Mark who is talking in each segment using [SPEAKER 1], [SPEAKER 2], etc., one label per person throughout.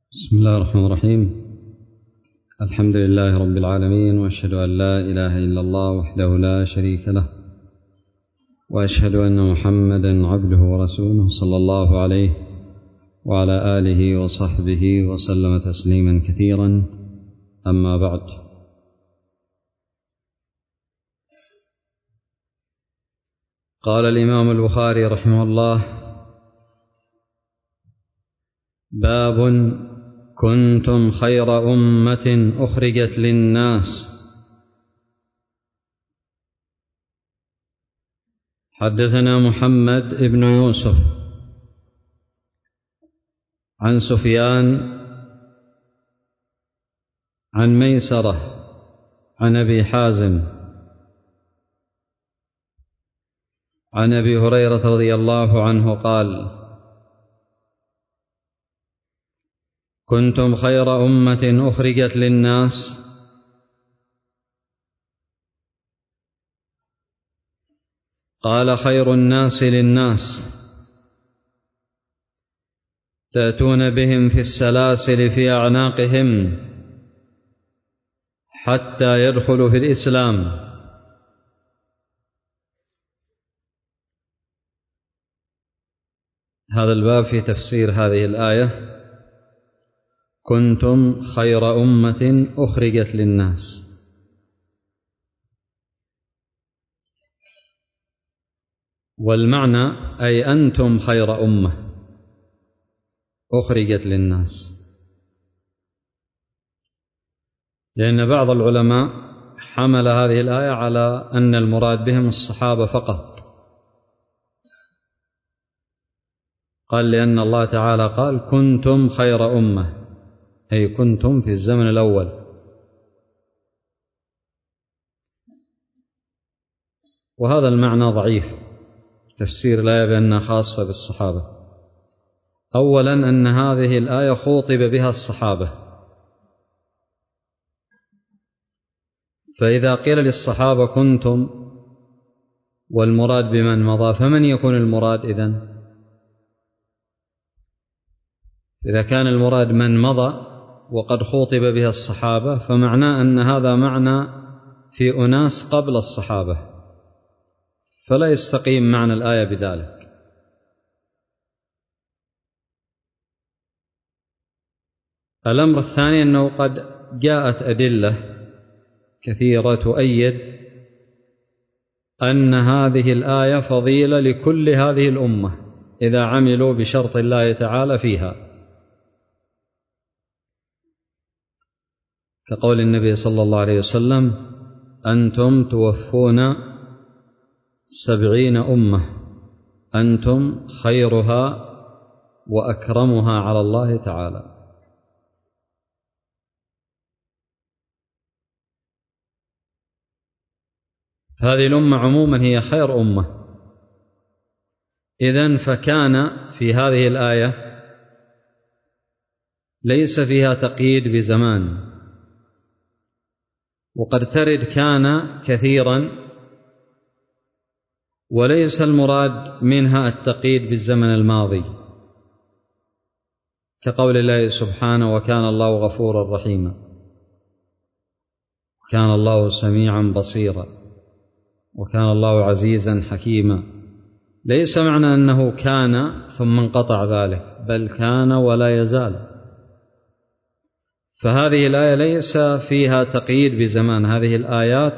[SPEAKER 1] بسم الله الرحمن الرحيم. الحمد لله رب العالمين، وأشهد أن لا إله إلا الله وحده لا شريك له، وأشهد أن محمدا عبده ورسوله صلى الله عليه وعلى آله وصحبه وسلم تسليما كثيرا. أما بعد، قال الإمام البخاري رحمه الله: باب كنتم خير أمة أخرجت للناس. حدثنا محمد بن يوسف عن سفيان عن ميسرة عن أبي حازم عن أبي هريرة رضي الله عنه قال: كنتم خير أمة أخرجت للناس قال: خير الناس للناس تأتون بهم في السلاسل في أعناقهم حتى يدخلوا في الإسلام. هذا الباب في تفسير هذه الآية: كنتم خير أمة أخرجت للناس. والمعنى أي أنتم خير أمة أخرجت للناس، لأن بعض العلماء حمل هذه الآية على أن المراد بهم الصحابة فقط، قال لأن الله تعالى قال: كنتم خير أمة، أي كنتم في الزمن الأول. وهذا المعنى ضعيف، تفسير الآية بأنها خاصة بالصحابة. أولا أن هذه الآية خوطب بها الصحابة، فإذا قيل للصحابة كنتم والمراد بمن مضى، فمن يكون المراد إذن؟ إذا كان المراد من مضى وقد خوطب بها الصحابة، فمعناه أن هذا معنى في أناس قبل الصحابة، فلا يستقيم معنى الآية بذلك. الأمر الثاني أنه قد جاءت أدلة كثيرة تؤيد أن هذه الآية فضيلة لكل هذه الأمة إذا عملوا بشرط الله تعالى فيها، كقول النبي صلى الله عليه وسلم: أنتم توفون 70 أمة أنتم خيرها وأكرمها على الله تعالى. هذه الأمة عموما هي خير أمة. إذن فكان في هذه الآية ليس فيها تقييد بزمان، وقد ترد كان كثيرا، وليس المراد منها التقييد بالزمن الماضي، كقول الله سبحانه: وكان الله غفورا رحيما، وكان الله سميعا بصيرا، وكان الله عزيزا حكيما. ليس معنى أنه كان ثم انقطع ذلك، بل كان ولا يزال. فهذه الآية ليس فيها تقييد بزمان، هذه الآيات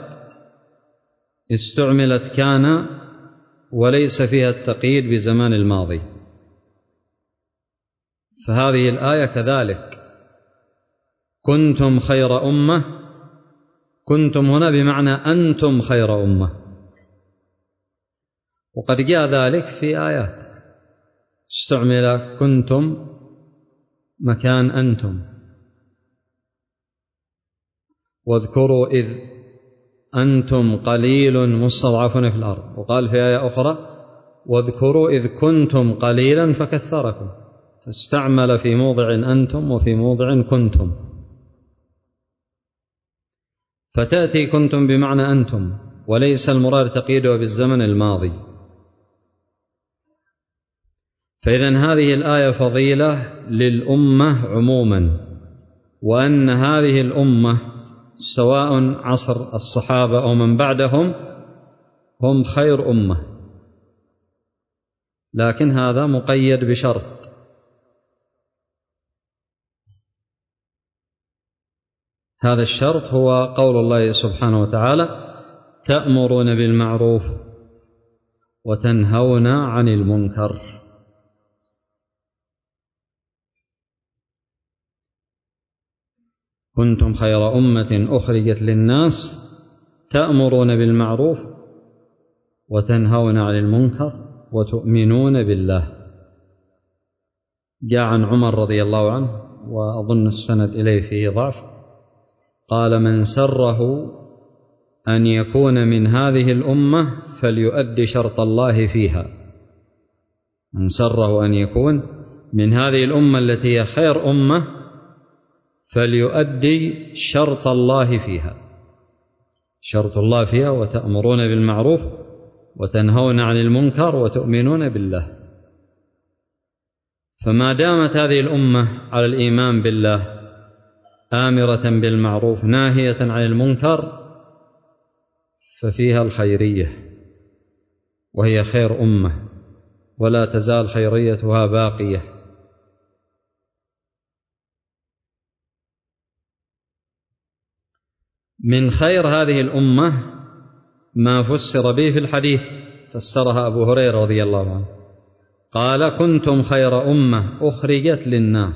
[SPEAKER 1] استعملت كان وليس فيها التقييد بزمان الماضي. فهذه الآية كذلك: كنتم خير أمة، كنتم هنا بمعنى أنتم خير أمة، وقد جاء ذلك في آيات استعمل كنتم مكان أنتم. واذكروا إذ أنتم قليل مستضعفون في الأرض، وقال في آية أخرى: واذكروا إذ كنتم قليلا فكثركم، فاستعمل في موضع أنتم وفي موضع كنتم. فتأتي كنتم بمعنى أنتم، وليس المراد تقييدها بالزمن الماضي. فإذن هذه الآية فضيلة للأمة عموما، وأن هذه الأمة سواء عصر الصحابة أو من بعدهم هم خير أمة، لكن هذا مقيد بشرط، هذا الشرط هو قول الله سبحانه وتعالى: تأمرون بالمعروف وتنهون عن المنكر. كنتم خير أمة أخرجت للناس تأمرون بالمعروف وتنهون عن المنكر وتؤمنون بالله. جاء عن عمر رضي الله عنه، وأظن السند إليه فيه ضعف، قال: من سره أن يكون من هذه الأمة فليؤدي شرط الله فيها. من سره أن يكون من هذه الأمة التي هي خير أمة فليؤدي شرط الله فيها. شرط الله فيها: وتأمرون بالمعروف وتنهون عن المنكر وتؤمنون بالله. فما دامت هذه الأمة على الإيمان بالله آمرة بالمعروف ناهية عن المنكر ففيها الخيرية، وهي خير أمة، ولا تزال خيريتها باقية. من خير هذه الأمة ما فسر به في الحديث، فسرها أبو هريرة رضي الله عنه، قال: كنتم خير أمة أخرجت للناس،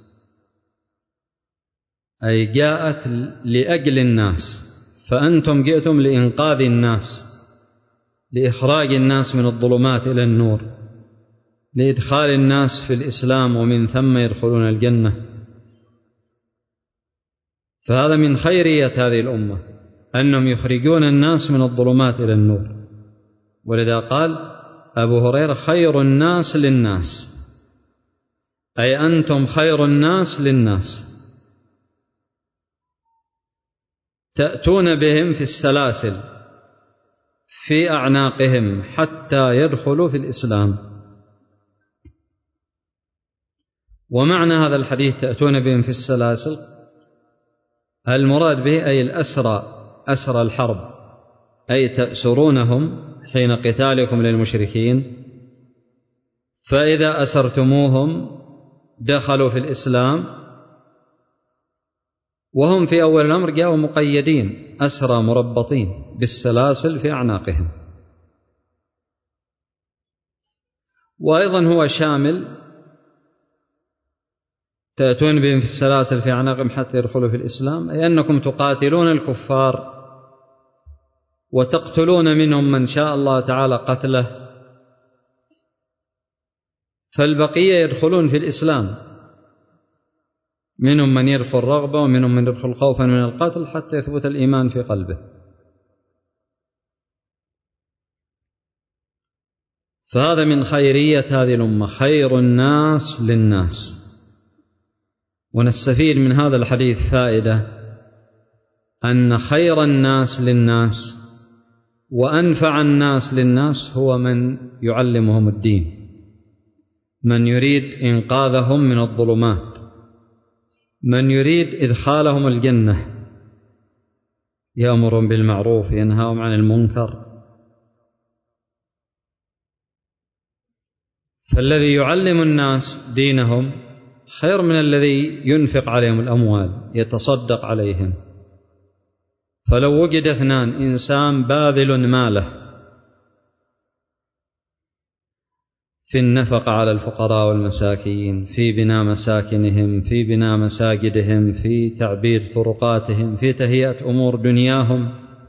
[SPEAKER 1] أي جاءت لأجل الناس، فأنتم جئتم لإنقاذ الناس، لإخراج الناس من الظلمات إلى النور، لإدخال الناس في الإسلام ومن ثم يدخلون الجنة. فهذا من خيرية هذه الأمة أنهم يخرجون الناس من الظلمات إلى النور. ولذا قال أبو هريرة: خير الناس للناس، أي أنتم خير الناس للناس، تأتون بهم في السلاسل في أعناقهم حتى يدخلوا في الإسلام. ومعنى هذا الحديث تأتون بهم في السلاسل، المراد به أي الأسرى، أسرى الحرب، أي تأسرونهم حين قتالكم للمشركين، فإذا أسرتموهم دخلوا في الإسلام، وهم في أول الأمر جاءوا مقيدين أسرى مربطين بالسلاسل في أعناقهم. وأيضا هو شامل: تأتون بهم في السلاسل في أعناقهم حتى يدخلوا في الإسلام، أي أنكم تقاتلون الكفار وتقتلون منهم من شاء الله تعالى قتله، فالبقية يدخلون في الإسلام، منهم من يدخل رغبة ومنهم من يدخل خوفا من القتل حتى يثبت الإيمان في قلبه. فهذا من خيرية هذه الأمة، خير الناس للناس. ونستفيد من هذا الحديث فائدة: أن خير الناس للناس وأنفع الناس للناس هو من يعلمهم الدين، من يريد إنقاذهم من الظلمات، من يريد إدخالهم الجنة، يأمرهم بالمعروف ينهاهم عن المنكر. فالذي يعلم الناس دينهم خير من الذي ينفق عليهم الأموال يتصدق عليهم. فلو وجد اثنان، إنسان باذل ماله في النفقة على الفقراء والمساكين، في بناء مساكنهم، في بناء مساجدهم، في تعبير طرقاتهم، في تهيئة أمور دنياهم،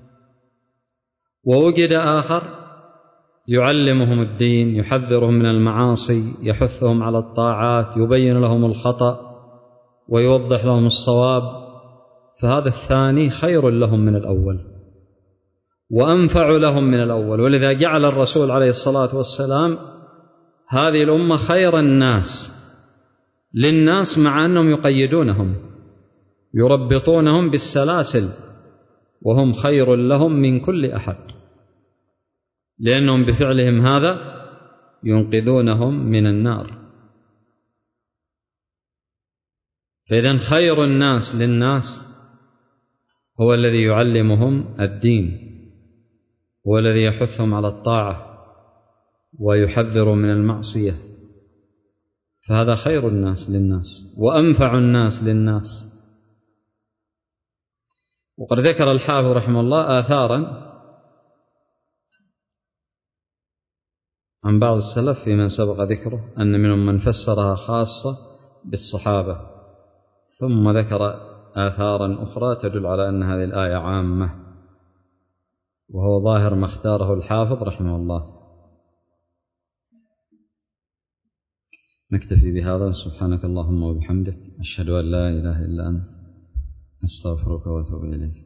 [SPEAKER 1] ووجد آخر يعلمهم الدين، يحذرهم من المعاصي، يحثهم على الطاعات، يبين لهم الخطأ ويوضح لهم الصواب، فهذا الثاني خير لهم من الأول وأنفع لهم من الأول. ولذا جعل الرسول عليه الصلاة والسلام هذه الأمة خير الناس للناس، مع أنهم يقيدونهم يربطونهم بالسلاسل، وهم خير لهم من كل أحد، لأنهم بفعلهم هذا ينقذونهم من النار. فإذن خير الناس للناس هو الذي يعلمهم الدين، هو الذي يحثهم على الطاعة ويحذر من المعصية، فهذا خير الناس للناس وأنفع الناس للناس. وقد ذكر الحافظ رحمه الله آثارا عن بعض السلف في من سبق ذكره أن منهم من فسرها خاصة بالصحابة، ثم ذكر آثارا أخرى تدل على أن هذه الآية عامة، وهو ظاهر ما اختاره الحافظ رحمه الله. نكتفي بهذا. سبحانك اللهم وبحمدك، أشهد أن لا إله إلا أنت، أستغفرك وأتوب إليك.